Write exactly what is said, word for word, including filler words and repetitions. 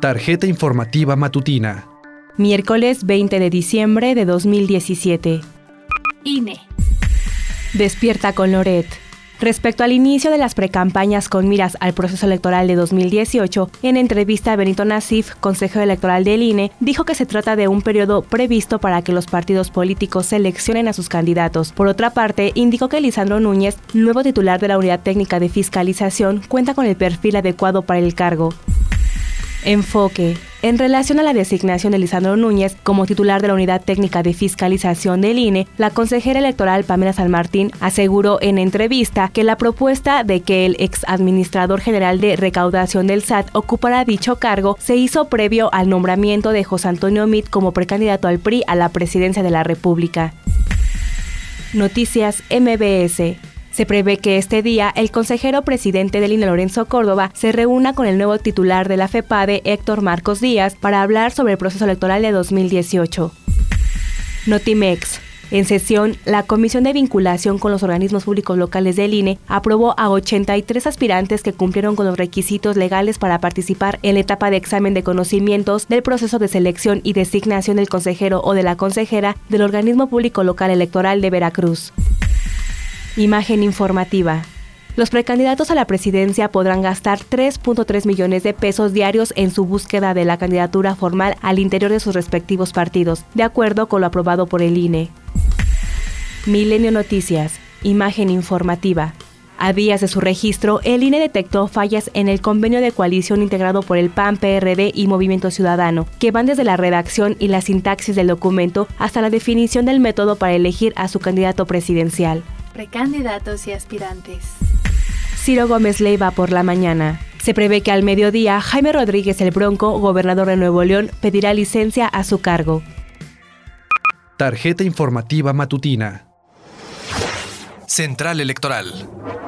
Tarjeta informativa matutina. Miércoles veinte de diciembre de dos mil diecisiete. I N E. Despierta con Loret. Respecto al inicio de las precampañas con miras al proceso electoral de dos mil dieciocho, en entrevista a Benito Nasif, consejero electoral del I N E, dijo que se trata de un periodo previsto para que los partidos políticos seleccionen a sus candidatos. Por otra parte, indicó que Lisandro Núñez, nuevo titular de la Unidad Técnica de Fiscalización, cuenta con el perfil adecuado para el cargo. Enfoque. En relación a la designación de Lisandro Núñez como titular de la Unidad Técnica de Fiscalización del I N E, la consejera electoral Pamela San Martín aseguró en entrevista que la propuesta de que el ex administrador general de recaudación del S A T ocupara dicho cargo se hizo previo al nombramiento de José Antonio Meade como precandidato al P R I a la presidencia de la República. Noticias M B S. Se prevé que este día el consejero presidente del I N E, Lorenzo Córdoba, se reúna con el nuevo titular de la FEPADE, Héctor Marcos Díaz, para hablar sobre el proceso electoral de dos mil dieciocho. Notimex. En sesión, la Comisión de Vinculación con los Organismos Públicos Locales del I N E aprobó a ochenta y tres aspirantes que cumplieron con los requisitos legales para participar en la etapa de examen de conocimientos del proceso de selección y designación del consejero o de la consejera del Organismo Público Local Electoral de Veracruz. Imagen informativa. Los precandidatos a la presidencia podrán gastar tres punto tres millones de pesos diarios en su búsqueda de la candidatura formal al interior de sus respectivos partidos, de acuerdo con lo aprobado por el I N E. Milenio Noticias. Imagen informativa. A días de su registro, el I N E detectó fallas en el convenio de coalición integrado por el P A N, P R D y Movimiento Ciudadano, que van desde la redacción y la sintaxis del documento hasta la definición del método para elegir a su candidato presidencial. Precandidatos y aspirantes. Ciro Gómez Leiva por la mañana. Se prevé que al mediodía Jaime Rodríguez el Bronco, gobernador de Nuevo León, pedirá licencia a su cargo. Tarjeta informativa matutina. Central Electoral.